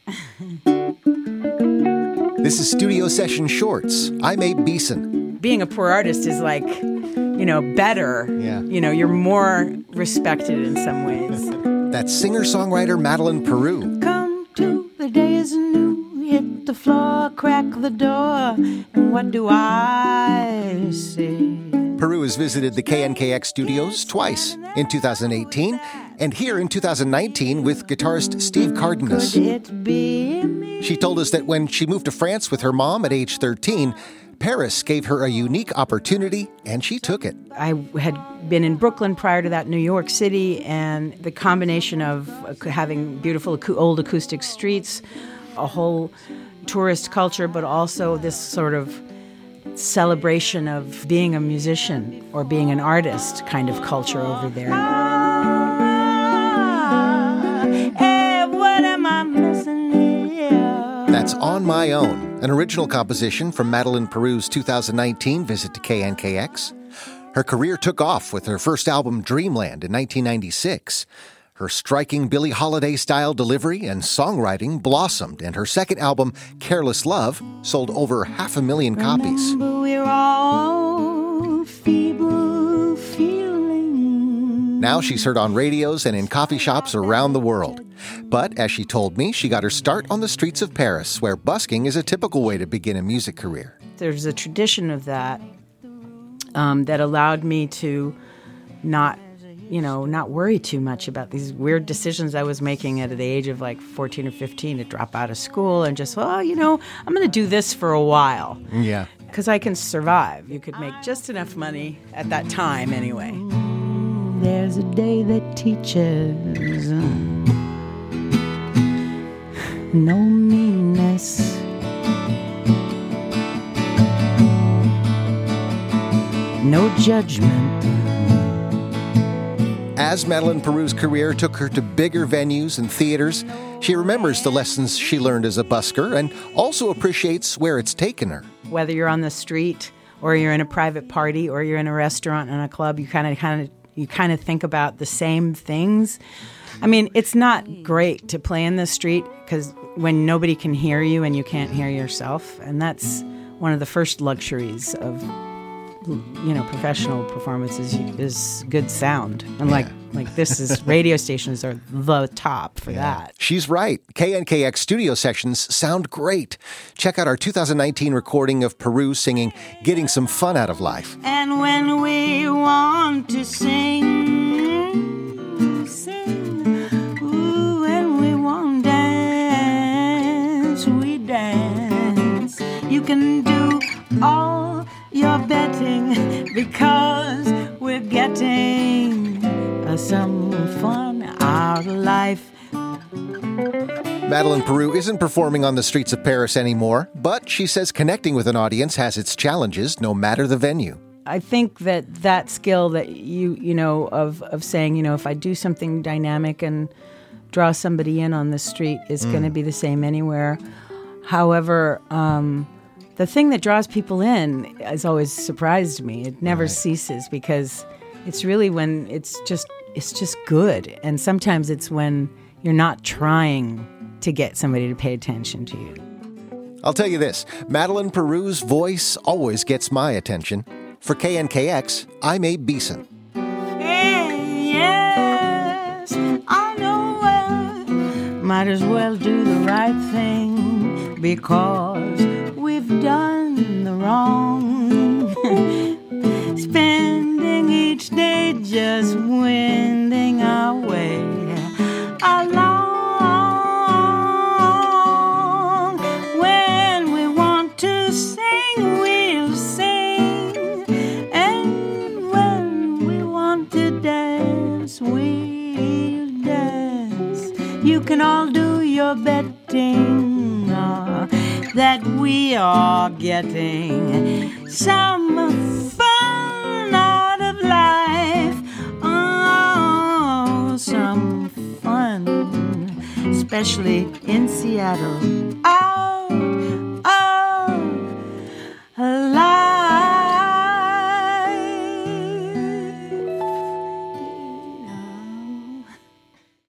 This is Studio Session Shorts. I'm Abe Beeson. Being a poor artist is like, better. Yeah. You're more respected in some ways. That's singer-songwriter Madeleine Peyroux. Come to the day is new, hit the floor, crack the door, and what do I see? Peyroux has visited the KNKX studios twice, in 2018 and here in 2019 with guitarist Steve Cardenas. Could it be me? She told us that when she moved to France with her mom at age 13, Paris gave her a unique opportunity, and she took it. I had been in Brooklyn prior to that, New York City, and the combination of having beautiful old acoustic streets, a whole tourist culture, but also this sort of celebration of being a musician or being an artist kind of culture over there. What am I missing here? That's On My Own, an original composition from Madeleine Peyroux's 2019 visit to KNKX. Her career took off with her first album, Dreamland, in 1996. Her striking Billie Holiday-style delivery and songwriting blossomed, and her second album, Careless Love, sold over 500,000 copies. Remember, we're all feeble feeling. Now she's heard on radios and in coffee shops around the world. But, as she told me, she got her start on the streets of Paris, where busking is a typical way to begin a music career. There's a tradition of that that allowed me to not worry too much about these weird decisions I was making at the age of like 14 or 15 to drop out of school and just, I'm going to do this for a while. Yeah. Because I can survive. You could make just enough money at that time anyway. There's a day that teaches no meanness. No judgment. As Madeleine Peyroux's career took her to bigger venues and theaters, she remembers the lessons she learned as a busker and also appreciates where it's taken her. Whether you're on the street or you're in a private party or you're in a restaurant and a club, you kind of think about the same things. I mean, it's not great to play in the street because when nobody can hear you and you can't hear yourself, and that's one of the first luxuries of professional performances is good sound. And like this is radio stations are the top for that. She's right. KNKX studio sessions sound great. Check out our 2019 recording of Peyroux singing Getting Some Fun Out of Life. And when we want to sing, ooh, when we want to dance, we dance. You can do all your betting because we're getting some fun out of life. Madeleine Peyroux isn't performing on the streets of Paris anymore, but she says connecting with an audience has its challenges no matter the venue. I think that skill that of saying, if I do something dynamic and draw somebody in on the street is going to be the same anywhere. However, the thing that draws people in has always surprised me. It never ceases because it's really when it's just good. And sometimes it's when you're not trying to get somebody to pay attention to you. I'll tell you this, Madeleine Peyroux's voice always gets my attention. For KNKX, I'm Abe Beeson. Yes, I know well. Might as well do the right thing because we've done the wrong. Spending each day just wending our way along. When we want to sing, we'll sing. And when we want to dance, we'll dance. You can all do your betting that we are getting some fun out of life. Oh, some fun, especially in Seattle. Oh,